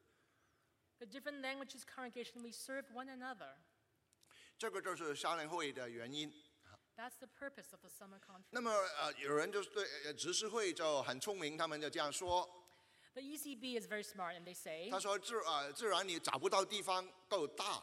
The different languages congregation, we serve one another. 这个就是夏令会的原因。 That's the purpose of the summer conference. 那么呃，有人就是对呃执事会就很聪明，他们就这样说， The E C B is very smart and they say, 他说自呃自然你找不到地方够大，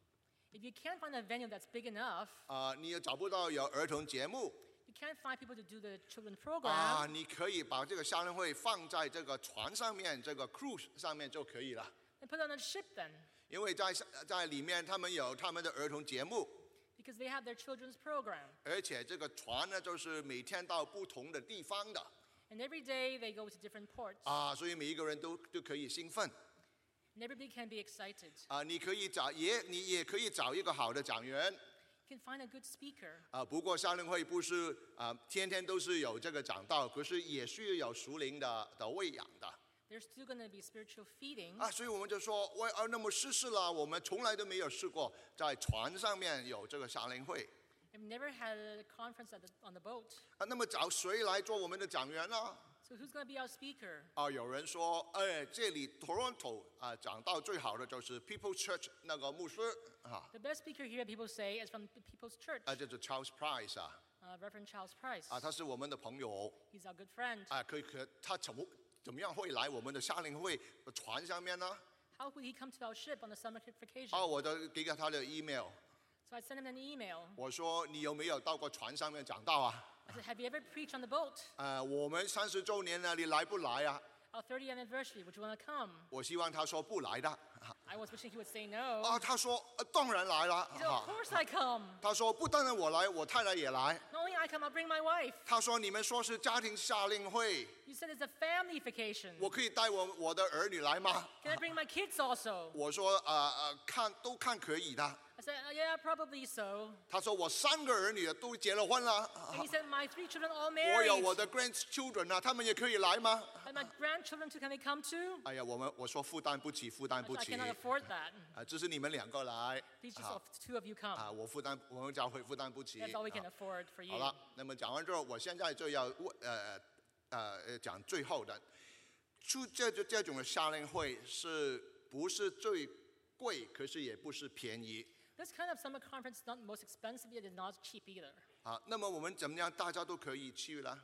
if you can't find a venue that's big enough, 啊、你也找不到有儿童节目 you can't find people to do the children's program, 啊、你可以把这个夏令会放在这个船上面，这个 cruise 上面就可以了， then put it on a ship then. 因为在在里面他们有他们的儿童节目， Because they have their children's program. 而且这个船呢就是每天到不同的地方的 And every day they go to different ports. 啊、所以每一个人都都可以兴奋 And everybody can be excited. 啊、你可以找也你也可以找一个好的讲员。 You can find a good speaker. 啊，不过夏令会不是啊，天天都是有这个讲道，可是也需要有属灵的的喂养的 There's still going to be spiritual feeding. 啊，所以我们就说，喂啊，那么试试了，我们从来都没有试过在船上面有这个夏令会 I've never had a conference at the, on the boat. 啊，那么找谁来做我们的讲员呢？ So who's going to be our speaker? 啊，有人说，哎，这里 Toronto 啊，讲道最好的就是 People's Church 那个牧师啊， The best speaker here, people say, is from the People's Church, 啊，就是 Charles Price 啊， uh, Reverend Charles Price. 啊，他是我们的朋友 He's our good friend. 啊，可以可他怎么怎么样会来我们的夏令会的船上面呢？ How could he come to our ship on the summer vacation? 啊，我就给他的 email。 So I sent him an email. 我说你有没有到过船上面讲道啊？ I said, have you ever preached on the boat? 呃，我们三十周年呢，你来不来啊？ Our thirtieth anniversary, would you want to come? 我希望他说不来的。 I was wishing he would say no. 啊，他说、呃、当然来了。 He said, of course I come. 他说不单单我来，我太太也来。 Not only I come, I'll bring my wife. 他说你们说是家庭夏令会， You said it's a family vacation. 我可以带我我的儿女来吗？ Can I bring my kids also? 我说呃呃看都看可以的。 I said, "Uh, yeah, probably so. 他说我三个儿女都结了婚了， And he said, my three children all 我有 married. 我的 grandchildren 啊，他们也可以来吗？ And my grandchildren too, can they come too? 哎呀，我们我说负担不起，负担 I 不 said, I 起。 cannot afford that. 啊，只是你们两个来。 Please just 好 of- two of you come. 啊，我负担，我们教会负担不起。 That's all we can 啊 afford for you. 好了，那么讲完之后，我现在就要问呃呃呃讲最后的，出这这这种的夏令会是不是最贵，可是也不是便宜 This kind of summer conference is not the most expensive, yet it's not cheap either. 啊？那么我们怎么样大家都可以去呢？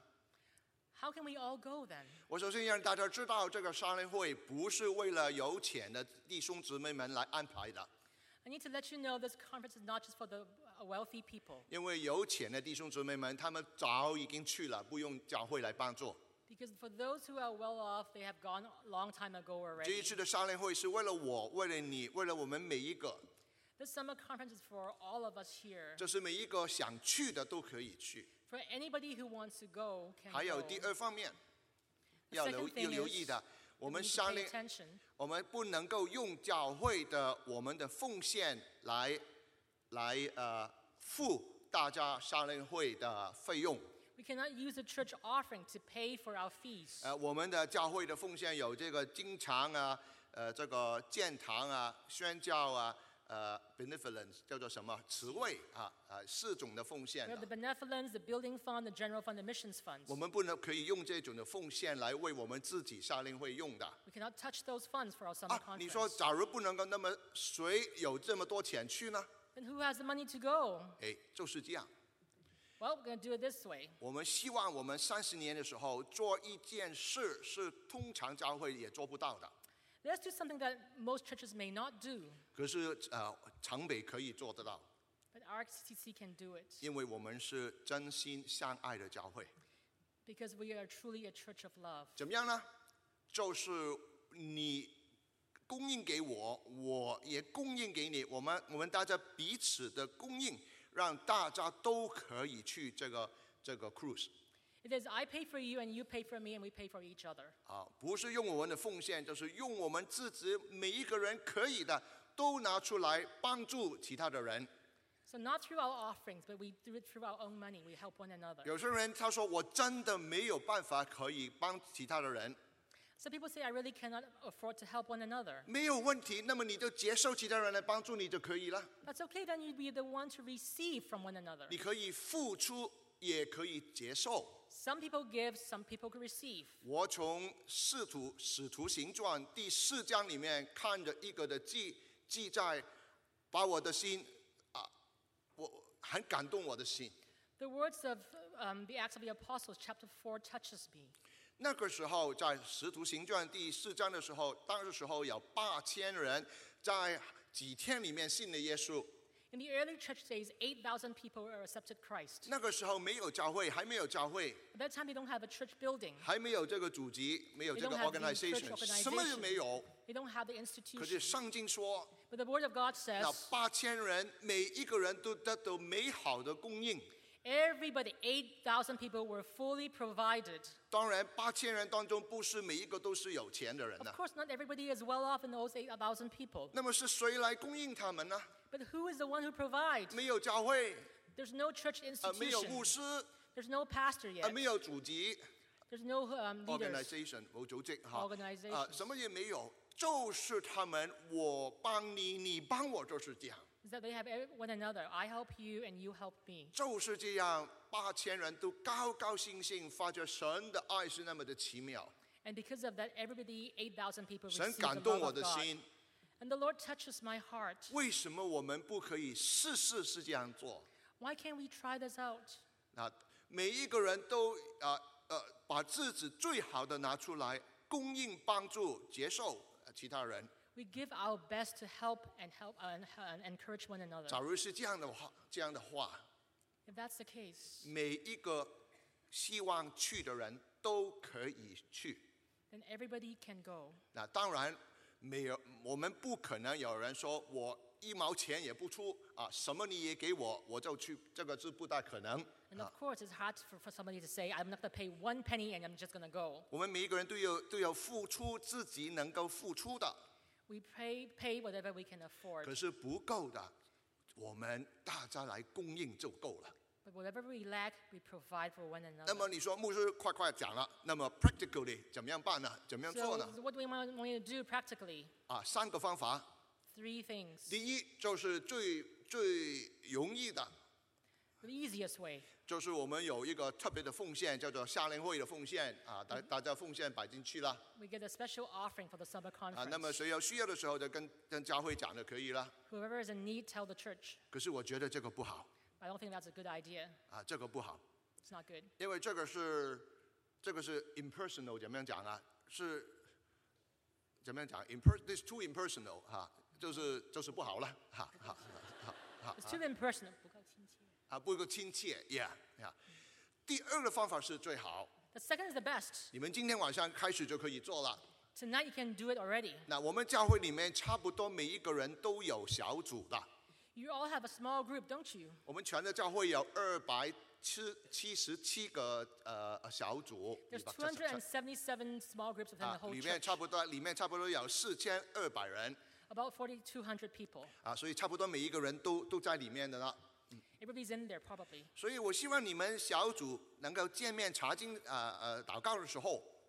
How can we all go then? 我首先让大家知道，这个夏令会不是为了有钱的弟兄姊妹们来安排的， I need to let you know this conference is not just for the uh, wealthy people. 因为有钱的弟兄姊妹们，他们早已经去了，不用教会来帮助。 Because for those who are well off, they have gone a long time ago 这一 already. 次的夏令会是为了我，为了你，为了我们每一个， This summer conference is for all of us here. 就是每一个想去的都可以去。 For anybody who wants to go can 还有 go. 第二方面， The 要留 second thing 要留 is 意的，我 we 们 need to 夏 pay 令， attention. 我们不能够用教会的我们的奉献来来呃付大家夏令会的费用。 We cannot use the church offering to pay for our fees. 呃，我们的教会的奉献有这个经常啊呃这个建堂啊、宣教啊、呃 benevolence 叫做什么慈惠啊啊四种的奉献 We 的 have the benevolence, the building fund, the general fund, the missions funds. 我们不能可以用这种的奉献来为我们自己夏令会用的 We cannot touch those funds for our summer 啊！你说 conference. 假如不能够，那么谁有这么多钱去呢？ Then who has the money to go? 哎，就是这样。 Well, we're going to do it this way. 我们希望我们三十年的时候做一件事，是通常教会也做不到的。 Let's do something that most churches may not do, 可是呃，城北可以做得到， but our C C C can do it 因为我们是真心相爱的教会。 because we are truly a church of love. 怎么样呢？就是你供应给我，我也供应给你，我们我们大家彼此的供应，让大家都可以去这个这个 cruise。 It is I pay for you and you pay for me and we pay for each other. 啊，不是用我们的奉献，就是用我们自己每一个人可以的，都拿出来帮助其他的人。 So not through our offerings, but we do it through our own money. We help one another. 有些人他说我真的没有办法可以帮其他的人， Some people say I really cannot afford to help one another. 没有问题，那么你就接受其他人来帮助你就可以了。 That's okay, then you'd be the one to receive from one another. 你可以付出，也可以接受。 Some people give, some people can receive. 我从使徒使徒行传第四章里面看着一个的记记载，把我的心啊，我很感动我的心。 The words of um, the Acts of the Apostles, chapter four, touches me. 那个时候在使徒行传第四章的时候，当时时候有八千人在几天里面信了耶稣。 In the early church days, eight thousand people accepted Christ. 那个时候没有教会，还没有教会， At that time, they don't have a church building. 还没有这个组织，没有 They 这个 don't have the church organization， 什么都没 organization. 有。 They don't have the 可是 institution. 圣经说， But the Word of God 那 says 八千人每一个人都得到美好的供应。 everybody, eight thousand people, were fully provided. 当然，八千人当中不是每一个都是有钱的人 Of 呐、 course, not everybody is well off in those eight thousand people. 那么是谁来供应他们呢？ But who is the one who provides? 没有教会， There's no church 呃，没有牧 institution. 师， There's no pastor 呃， yet. 没有组织 There's no um, leaders. organization 冇组织哈， Organizations. 啊，什么也没有，就是他们我帮你，你帮我，就是这样， Is that they have every- one another. I help you and you help me. 就是这样，八千人都高高兴兴，发觉神的爱是那么的奇妙， And because of that, everybody, eight thousand people 神 received 感 the 动 love 我 of 的 God. 心。 And the Lord touches my heart. 为什么我们不可以试试是这样做？ Why can't we try this out? 啊，每一个人都啊呃把自己最好的拿出来，供应、帮助、接受呃其他人。 We give our best to help and help uh, and, and encourage one another. 假如是这样的话，这样的话， If that's the case, 每一个希望去的人都可以去。 then everybody can go. 那当然没有，我们不可能有人说我一毛钱也不出啊，什么你也给我，我就去，这个是不大可能。 And of course, it's hard for, for somebody to say, I'm not going to pay one penny and I'm just going to go. 我们每一个人都有都有付出自己能够付出的。 We pay, pay whatever we can afford. 可是不够的，我们大家来供应就够了。 But whatever we lack, we provide for one 那 another. 么你说牧师快快讲了，那么 practically 怎么样办呢？怎么样做 So, 呢？ so what do we want, want you to do practically? 啊，三个方法。 Three things. 第一就是最最容易的， The easiest way. 就是我们有一个特别的奉献，叫做夏令会的奉献啊，大大家奉献摆进去了 We get a special offering for the summer 啊。那么 conference. 谁有需要的时候就跟跟教会讲就可以了。 Whoever is in need, tell the church. 可是我觉得这个不好 I don't think that's a good idea. 啊，这个不好， It's not good. 因为这个是这个是 impersonal，怎么样讲啊？是怎么样讲 ？imper this too impersonal 哈、就是就是不好了哈哈哈哈 It's too impersonal. 不够亲切。 啊，不够亲切，yeah yeah。第二个方法是最好， The second is the best. 你们今天晚上开始就可以做了。 Tonight you can do it already. 那我们教会里面差不多每一个人都有小组的， You all have a small group, don't you? 我们全的教会有二百七七十七个呃小组， There's two hundred seventy-seven small groups within the 啊， whole 里面 church. 差不多里面差不多有四千二百人 About forty-two hundred people. 啊，所以差不多每一个人都都在里面的了。 Everybody's in there probably. 所以我希望你们小组能够见面查经呃呃祷告的时候，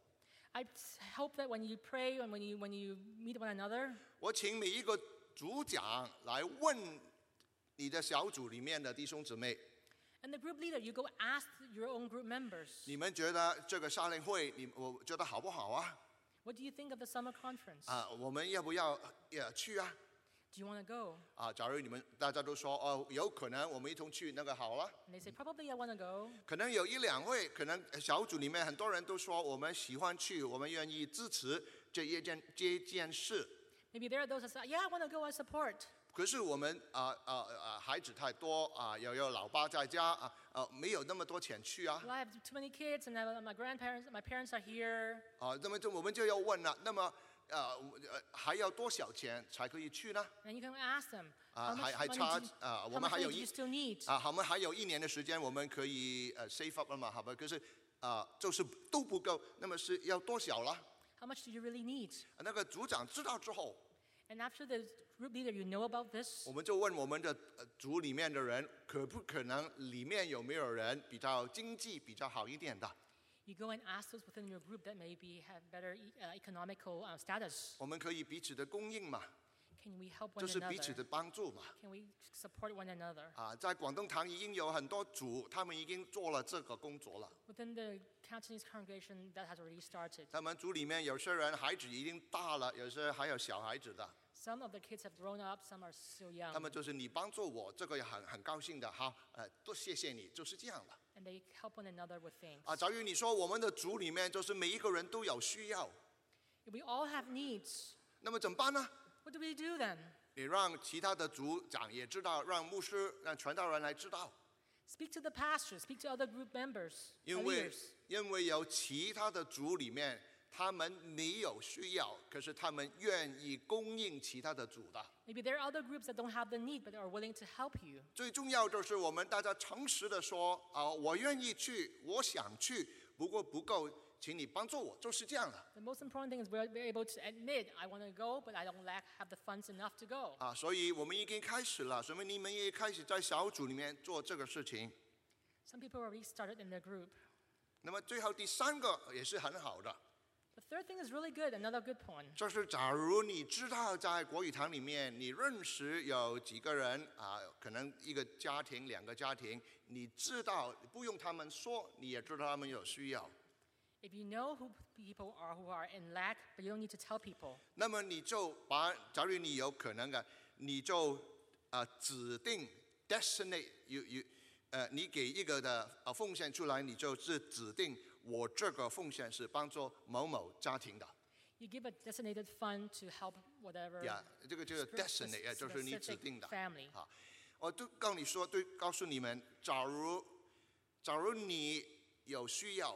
I hope that when you pray and when you, when you meet one another, 我请每一个组长来问你的小组里面的弟兄姊妹， and the group leader, you go ask your own group members, 你们觉得这个夏令会，你我觉得好不好啊？ what do you think of the summer conference? 啊，我们要不要也去啊？ Do you want to go? 啊，假如你们大家都说哦，有可能我们一同去，那个好了。 And they say, probably I want to go. 可能有一两位，可能小组里面很多人都说我们喜欢去，我们愿意支持这一件这件事。 Maybe there are those that say, yeah, I want to go, I support. 可是我们啊啊啊孩子太多啊，又有老爸在家啊，呃没有那么多钱去啊。 Well, I have too many kids, and I have, my grandparents, my parents are here. 啊，那么就我们就要问了，那么呃呃还要多少钱才可以去呢？ And you can ask them, 啊， how 还 much 还 money 差 do you, 啊， how 我们 much 还 money 有 do you 一 still need? 啊，我们还有一年的时间，我们可以呃 save up 了嘛，好吧？可是啊，就是都不够，那么是要多少了？ How much do you really need? 那个组长知道之后， And after the group leader, you know about this, 我们就问我们的呃组里面的人，可不可能里面有没有人比较经济比较好一点的？ you go and ask those within your group that maybe have better e- uh, economical uh, status. 我们可以彼此的供应嘛， Can we help 就 one 是彼此 another? 的帮助嘛。 Can we support one another? 啊，在广东堂已经有很多组，他们已经做了这个工作了。 Within the Cantonese congregation, that has already started. 他们组里面有些人孩子已经大了，有些还有小孩子的， Some of the kids have grown up, some are still young. 他们就是你帮助我，这个也很很高兴的，好，呃，多谢谢你，就是这样的。 And they help one another with things. 啊，假如你说我们的组里面就是每一个人都有需要， If we all have needs, 那么怎么办呢？ what do we do then? 你让其他的组长也知道，让牧师、让传道人来知道， Speak to the pastors, speak to other group members, uh, 因为 leaders. 因为有其他的组里面，他们没有需要，可是他们愿意供应其他的组的。 Maybe there are other groups that don't have the need but are willing to help you. 最重要就是我们大家诚实的说啊，我愿意去，我想去，不过不够，请你帮助我，就是这样的 The most important thing is we're, we're able to admit, I want to go, but I don't lack, have the funds enough to go. 啊。所以我们已经开始了，所以你们也开始在小组里面做这个事情。 Some people already started in their group. 那么最后第三个也是很好的， The third thing is really good, another good point. 就是假如你知道在国语堂里面，你认识有几个人啊，可能一个家庭、两个家庭，你知道不用他们说，你也知道他们有需要。 If you know who people are who are in lack, but you don't need to tell people, 那么你就把，假如你有可能的，你就啊、呃指定 designate you you 呃你给一个的呃奉献出来，你就是指定我这个奉献是帮助某某家庭的。 you give a designated fund to help whatever 呀，这个就是 spe- designate，呃就是你指 specific 定的。 family. 啊，我都告你说，对，告诉你们，假如假如你有需要，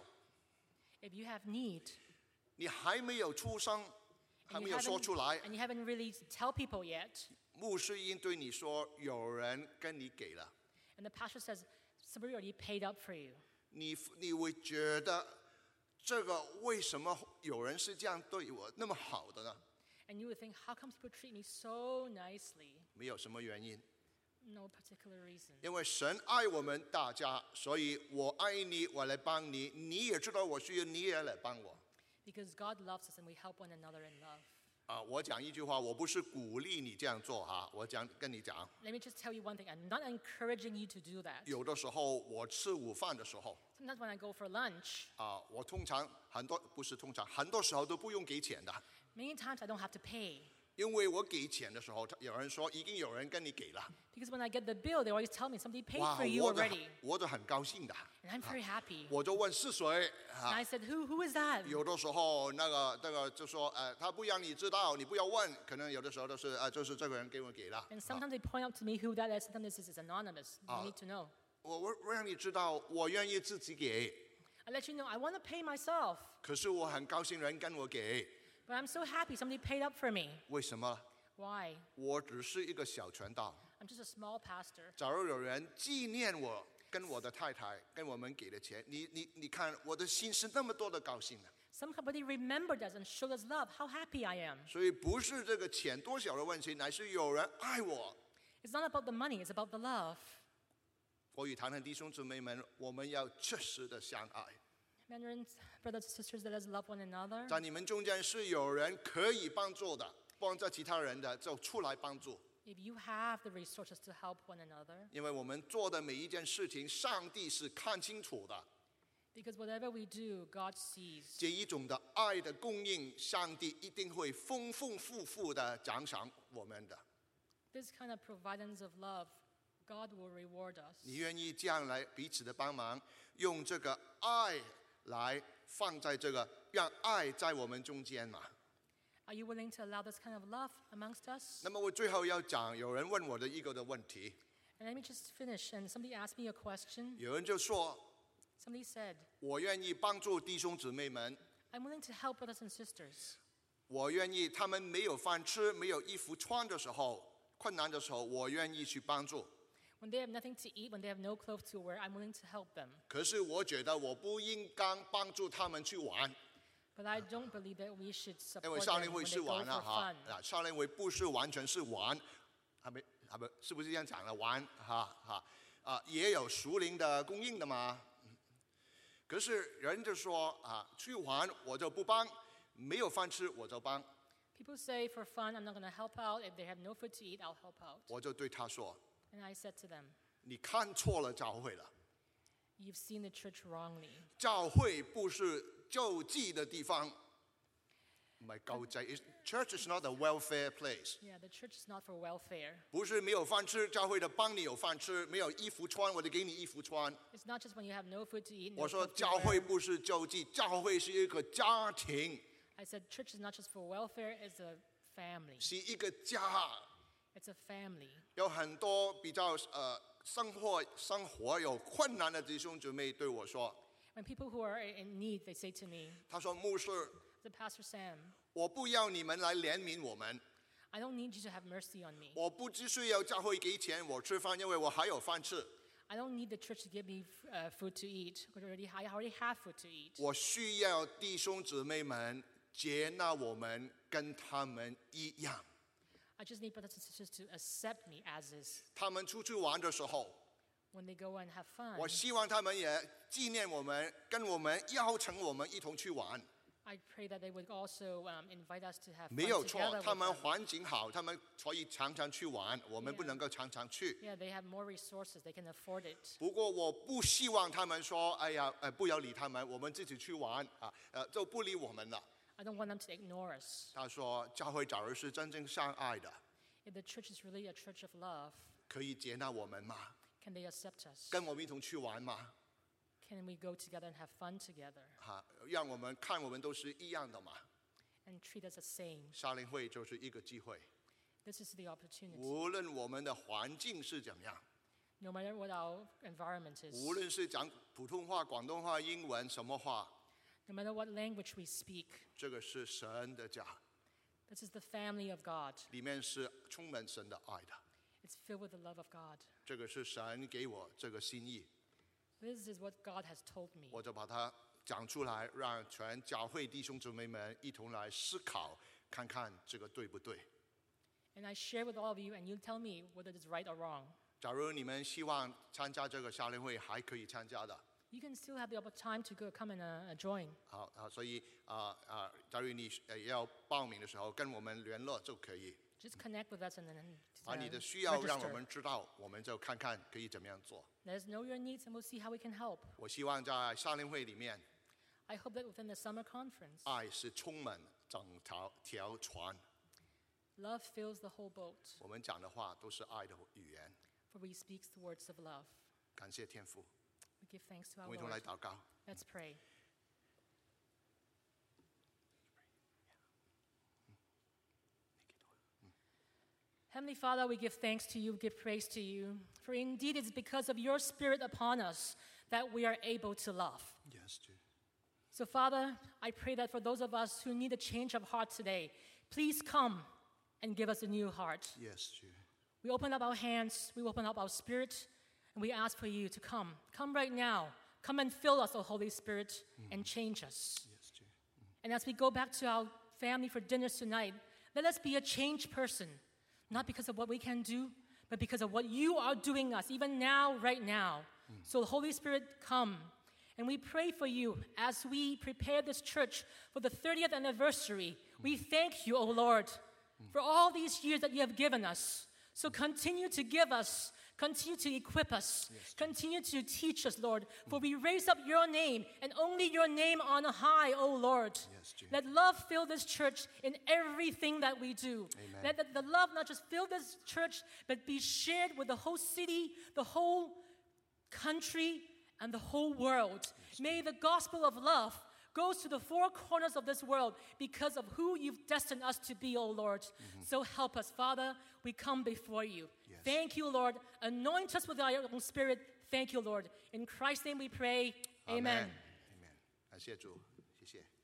If you have need, 你还没有出声，还 and 没 you 有说 haven't, 出来， and you haven't really tell people yet, 牧师已经对你说，有人跟你给了。 and the pastor says, somebody already paid up for you, 你你会觉得这个为什么有人是这样对我那么好的呢？ and you would think, how come people treat me so nicely? 没有什么原因， No particular reason. 因为神爱我们大家，所以我爱你，我来帮你，你也知道我需要，你也来帮我。 Because God loves us and we help one another in love. 啊，我讲一句话，我不是鼓励你这样做哈，我讲跟你讲， Let me just tell you one thing. I'm not encouraging you to do that. 有的时候我吃午饭的时候， Sometimes when I go for lunch, 啊，我通常很多不是通常，很多时候都不用给钱的， many times I don't have to pay. 因为我给钱的时候，有人说已经有人跟你给了， Because when I get the bill, they always tell me somebody paid 哇， for you 我就 already. 我就很高兴的， And I'm very happy. 我就问是谁 And 啊？ I said, who, who is that? 有的时候那个这个就说，呃，他不让你知道，你不要问，可能有的时候都是，呃，就是这个人给我给了， And 啊 sometimes they point out to me who that is. Sometimes this is anonymous. You Ah. need to know. 我我我让你知道，我愿意自己给， I let you know I want to pay myself. 可是我很高兴人跟我给， But I'm so happy somebody paid up for me. 为什么？ Why? 我只是一个小传道。 I'm just a small pastor. 假如有人纪念我跟我的太太跟我们给的钱，你你你看我的心是那么多的高兴的， Somebody remembered us and showed us love. How happy I am. 所以不是这个钱多少的问题，乃是有人爱我。 It's not about the money, it's about the love. 国语堂的弟兄姊妹们，我们要确实的相爱。 Mandarin brothers and sisters, let us love one another. 在你们中间是有人可以帮助的，帮助其他人的，就出来帮助。 If you have the resources to help one another, 因为我们做的每一件事情，上帝是看清楚的。 because whatever we do, God sees. 这一种的爱的供应，上帝一定会丰丰富富的奖赏我们的。 This kind of providence of love, God will reward us. 你愿意这样来彼此的帮忙，用这个爱来放在这个，让爱在我们中间嘛？ Are you willing to allow this kind of love amongst us? 那么我最后要讲，有人问我的一个的问题， And let me just finish. And somebody asked me a question. 有人就说， Somebody said, 我愿意帮助弟兄姊妹们， I'm willing to help brothers and sisters. 我愿意他们没有饭吃、没有衣服穿的时候，困难的时候，我愿意去帮助。 When they have nothing to eat, when they have no clothes to wear, I'm willing to help them. 可是我觉得我不应该帮助他们去玩， But I don't believe that we should 因为 support 少 them 年 when 会 they 是 go 玩啊 for 哈 fun. 啊，少年会不是完全是玩，还没还不是不是这样讲的玩哈哈啊，也有熟龄的供应的嘛。可是人就说啊，去玩我就不帮，没有饭吃我就帮， People say for fun, I'm not going to help out. If they have no food to eat, I'll help out. 我就对他说， And I said to them, 你看错了教会了， you've seen the church wrongly. 教会不是救济的地方。唔係救濟 ，Church is not a welfare place。 Yeah, the church is not for welfare. 不是没有饭吃，教会的帮你有饭吃；没有衣服穿，我就给你衣服穿。 It's not just when you have no food to eat, no 我说 clothes to 教会 wear. 不是救济，教会是一个家庭， I said church is not just for welfare, it's a family. 是一个家。 It's a family. 有很多比较呃生活生活有困难的弟兄姊妹对我说， When people who are in need, they say to me, 他说牧师， the Pastor Sam, 我不要你们来怜悯我们， I don't need you to have mercy on me. 我不只需要教会给钱我吃饭，因为我还有饭吃。 I don't need the church to give me uh, food to eat. I already, I already have food to eat. 我需要弟兄姊妹们接纳我们，跟他们一样。 I just need brothers and sisters to accept me as is. 他们出去玩的时候， When they go and have fun, 我希望他们也纪念我们，跟我们邀请我们一同去玩。 I pray that they would also um, invite us to have 没 fun 有 together 错， with 他们 them. 环境好，他们可以常常去玩，我们 Yeah. 不能够常常去。 Yeah, they have more resources. They can afford it. 不过我不希望他们说，哎呀，呃，不要理他们，我们自己去玩啊，呃，就不理我们了。 I don't want them to ignore us. 他说，教会假如是真正相爱的， If the church is really a church of love, 可以接纳我们吗？ can they accept us? 跟我们一同去玩吗？ Can we go together and have fun together 哈、让我们看我们都是一样的嘛。 and treat us the same? 夏令会就是一个机会， This is the opportunity. 无论我们的环境是怎么样， No matter what our environment is, 无论是讲普通话、广东话、英文什么话， no matter what language we speak, 这个是神的家， this is the family of God. 里面是充满神的爱的。 It's filled with the love of God. 这个是神给我这个心意， This is what God has told me. 我就把它讲出来，让全教会弟兄姊妹们一同来思考，看看这个对不对。 And I share with all of you, and you tell me whether it's right or wrong. 假如你们希望参加这个夏令会，还可以参加的。 You can still have the opp- time to go come and uh, join. 好啊，所以啊啊，假如你呃要报名的时候，跟我们联络就可以。 Just connect with us and then 把 uh, 你的需要让我 register. 们知道，我们就看看可以怎么样做。 Let us know your needs, and we'll see how we can help. 我希望在夏令会里面， I hope that within the summer conference, 爱是充满整条条船。 love fills the whole boat, 我们讲的话都是爱的语言。 for we speak the words of love. 感谢天父， We give thanks to 我 our 们一同来 Lord. 祷告。 Let's pray. Heavenly Father, we give thanks to you, give praise to you, for indeed it's because of your Spirit upon us that we are able to love. Yes, 主。 So, Father, I pray that for those of us who need a change of heart today, please come and give us a new heart. Yes, 主。 We open up our hands, we open up our spirit, and we ask for you to come. Come right now. Come and fill us, O Holy Spirit, and change us. Yes, 主。 And as we go back to our family for dinner tonight, let us be a changed person, not because of what we can do, but because of what you are doing us, even now, right now. So, the Holy Spirit, come And we pray for you as we prepare this church for the thirtieth anniversary. We thank you, O Lord, for all these years that you have given us. So continue to give us, continue to equip us, yes, continue to teach us, Lord. For we raise up your name, and only your name on high, O Lord. Yes, let love fill this church in everything that we do. Amen. Let the, the love not just fill this church, but be shared with the whole city, the whole country, and the whole world. Yes, may the gospel of love goes to the four corners of this world because of who you've destined us to be, O Lord. Mm-hmm. So help us, Father. We come before you. Yes. Thank you, Lord. Anoint us with your own Spirit. Thank you, Lord. In Christ's name we pray. Amen. Amen. Amen. 感谢主，谢谢。